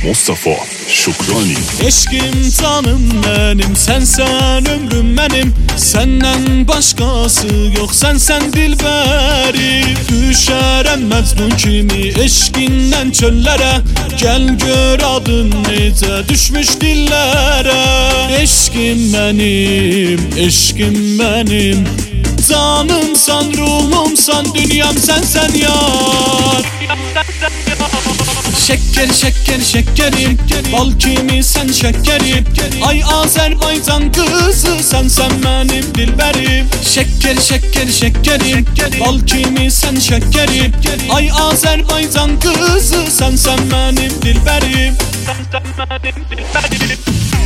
Mustafa Şukrani. Eşkim canım benim, sensen ömrüm benim. Senden başkası yok, sensen dilberim. Düşerem Mecnun kimi eşkinden çöllere. Gel gör adın nece düşmüş dillere. Eşkim benim, eşkim benim. Canımsan, ruhumsan, dünyam sensen yar. Şeker şeker şekerim, bal kimi sen şekerim. Ay Azerbaycan kızı, sensen benim dilberim. Şeker şeker şekerim, bal kimi sen şekerim. Ay Azerbaycan kızı, sensen benim dilberim. Sensen benim dilberim.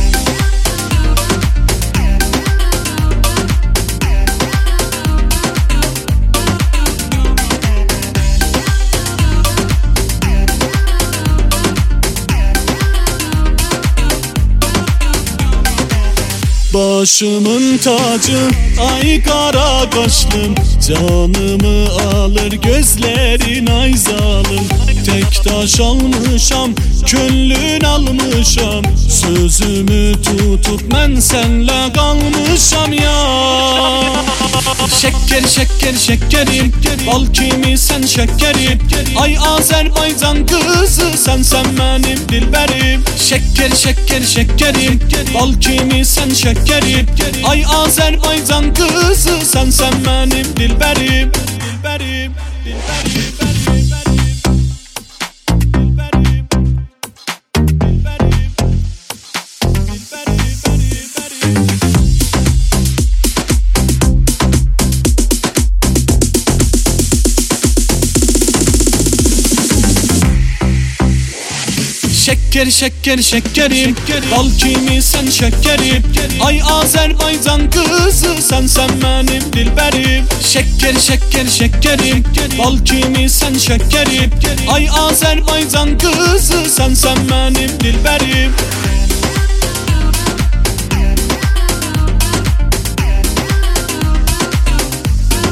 Başımın tacı, ay kara kaşlım. Canımı alır gözlerin ay zalim. Tek taş almışam, könlün almışam. Sözümü tutup ben senle kalmışam ya. Şeker şeker şekerim, bal kimi sen şekerim. Ay Azerbaycan kızı, sensen benim dilberim. Şeker şeker şekerim, bal kimi sen şekerim. Ay Azerbaycan kızı, sensen benim dilberim. Dilberim, dilberim. Şeker şeker şekerim, bal kimi sen şekerim. Ay Azerbaycan kızı, sensen benim dilberim. Şeker şeker şekerim, bal kimi sen şekerim. Ay Azerbaycan kızı, sensen benim dilberim.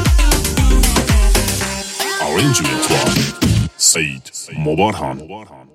Arrangement var Seyit Mobarhan.